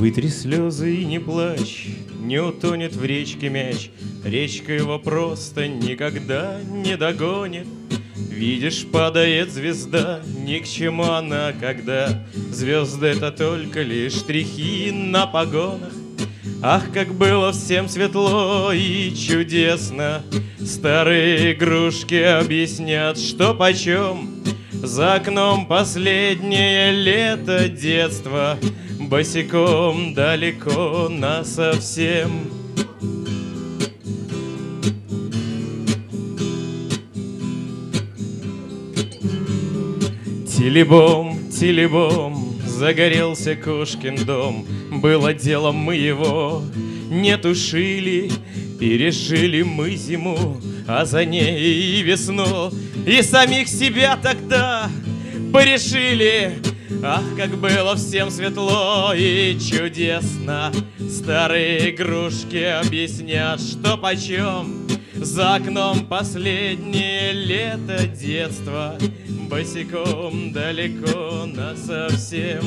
Вытри слезы и не плачь, не утонет в речке мяч, речка его просто никогда не догонит. Видишь, падает звезда, ни к чему она, когда звезды — это только лишь штрихи на погонах. Ах, как было всем светло и чудесно, старые игрушки объяснят, что почем. За окном последнее лето детства, босиком далеко насовсем. Тили-бом, тили-бом, загорелся кошкин дом. Было делом мы его не тушили, пережили мы зиму, а за ней и весну, и самих себя тогда порешили. Ах, как было всем светло и чудесно, старые игрушки объяснят, что почем. За окном последнее лето детства, босиком далеко насовсем.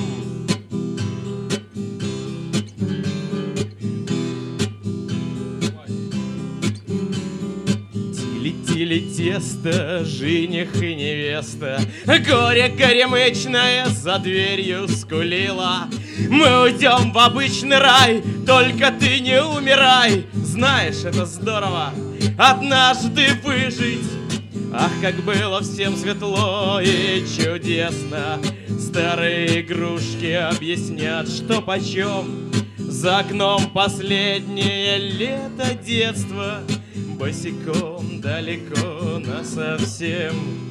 Тили тесто, жених и невеста, горе горемычное за дверью скулило. Мы уйдем в обычный рай, только ты не умирай. Знаешь, это здорово однажды выжить. Ах, как было всем светло и чудесно, старые игрушки объяснят, что почем. За окном последнее лето детства, босиком далеко насовсем.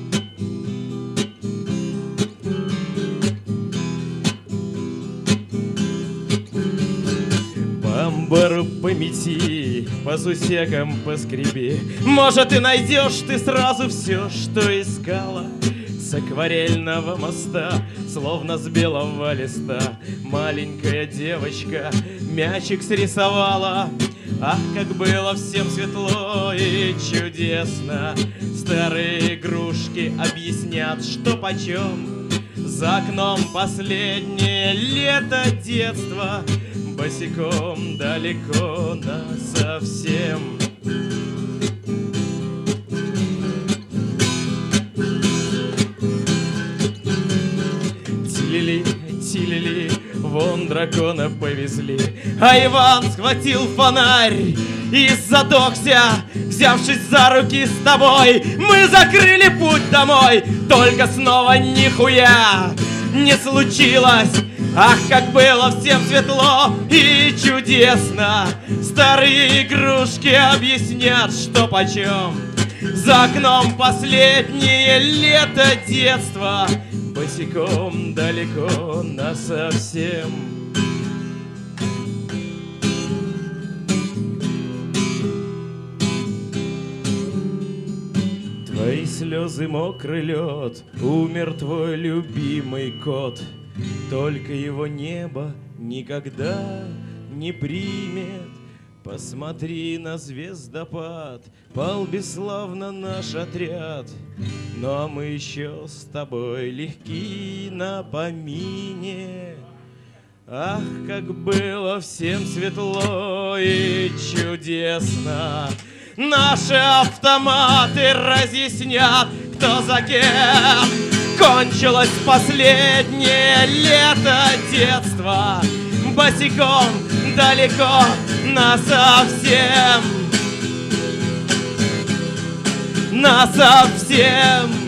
По амбару помети, по сусекам поскреби, может, и найдешь ты сразу все, что искала. С акварельного моста, словно с белого листа, маленькая девочка мячик срисовала. Ах, как было всем светло и чудесно, старые игрушки объяснят, что почем. За окном последнее лето детства, босиком далеко насовсем. Тилили, тилили, вон дракона повезли, а Иван схватил фонарь и задохся, взявшись за руки с тобой. Мы закрыли путь домой, только снова нихуя не случилось. Ах, как было всем светло и чудесно, старые игрушки объяснят, что почем. За окном последнее лето детства, босиком далеко насовсем. Твои слезы мокрый лед, умер твой любимый кот. Только его небо никогда не примет. Посмотри на звездопад, пал бесславно наш отряд. Ну а мы еще с тобой легки на помине. Ах, как было всем светло и чудесно. Наши автоматы разъяснят, кто за кем. Кончилось последнее лето детства, босиком далеко насовсем. Насовсем.